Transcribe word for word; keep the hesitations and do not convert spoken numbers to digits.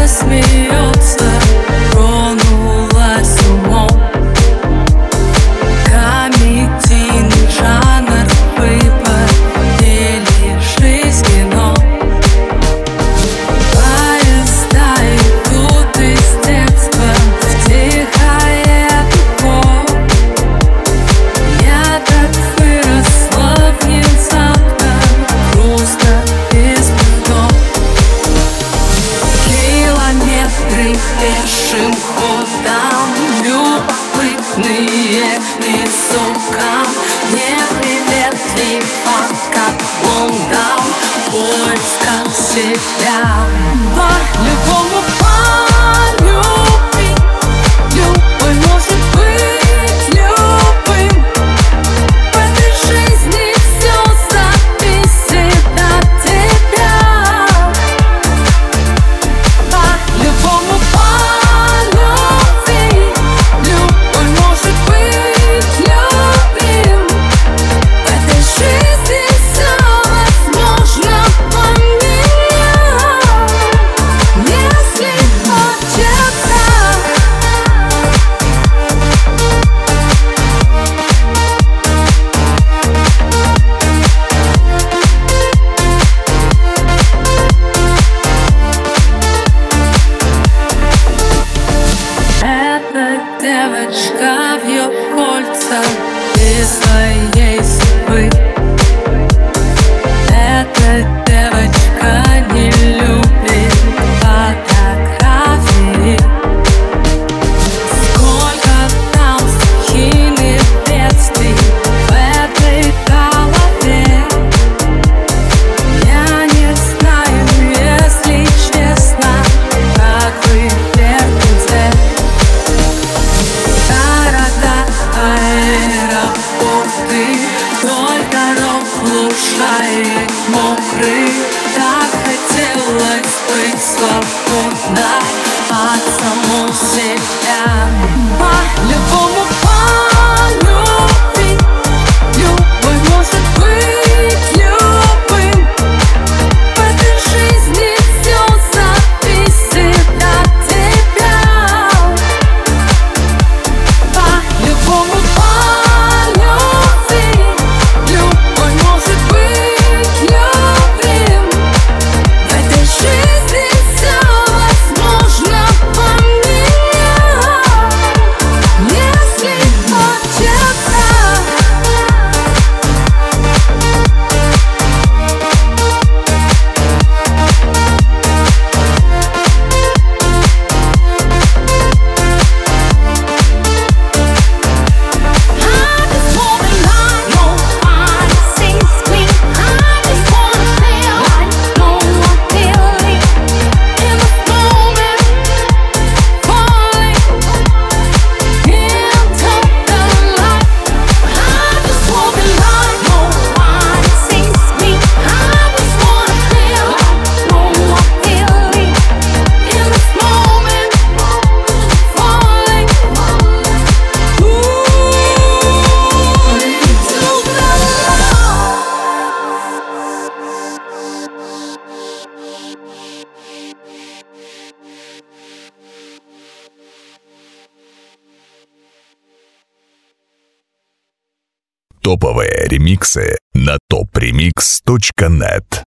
смеется, тронулась умом. Комедийный жанр выбор или жизнь кино. Поезда идут из детства в тихое дупло. Я так выросла внезапно, грустно и смешно. Километры пешим ходом, любопытные лицо кам, неприветливо, как Лондон, в поисках себя. По-любому полюбить, любой может быть любым. В этой жизни все зависит от тебя. По-любому полюбить, любой может быть любим. В этой жизни все возможно поменять, если хочется. Эта девочка вьет кольца из своей судьбы. Эта девочка не любит фотографии. Сколько там стихийных бедствий в этой голове. Я не знаю, если честно, как вы терпите. Города, аэропорты, вдоль дорог лужаек мокрых. Так хотелось быть свободной от самой себя. По-любому полюбить, любой может быть любым. В этой жизни все зависит от тебя. По-любому полюбить, любой может быть любим. В этой жизни все возможно поменять, если хочется. Топовые ремиксы на топ ремикс точка нет.